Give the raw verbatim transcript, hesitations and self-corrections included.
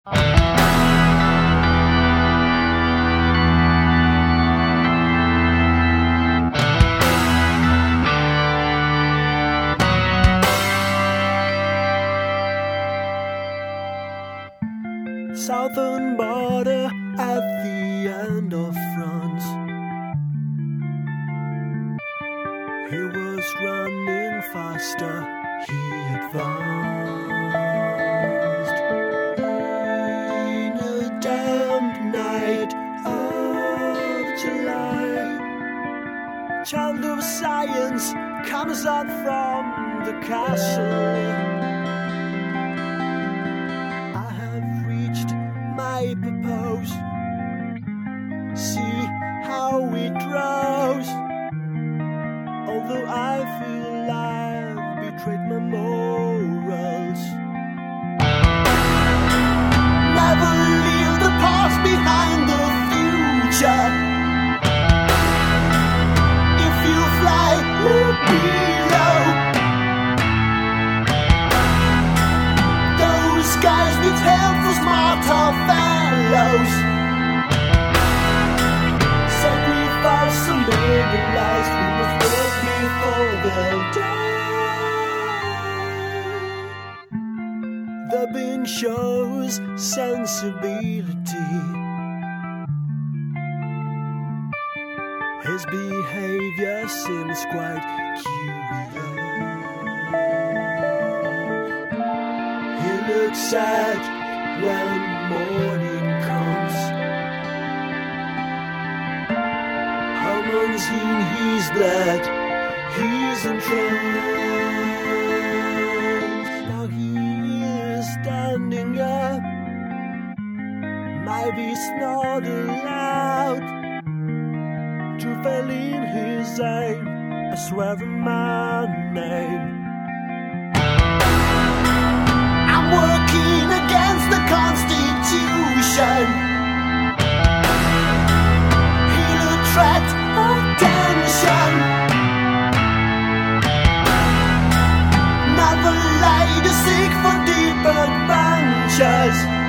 Southern border at the end of France. He was running faster, he advanced. In a damp night of July, child of science comes out from the castle. I propose, see how it grows. Although I feel I've betrayed my morals. Never leave the past behind the future. If you fly, look below. Those guys need help for smarter fellows. Sacrifice a living life, we must work before the day. The bin shows sensibility. His behavior seems quite curious. He looks sad when morning comes. Hormones in his blood, he's entranced. Now he is standing up. Maybe it's not allowed to fail in his aim. I swear on my name. I'm working against the Constitution. He'll attract attention. Never lie to seek for deep adventures.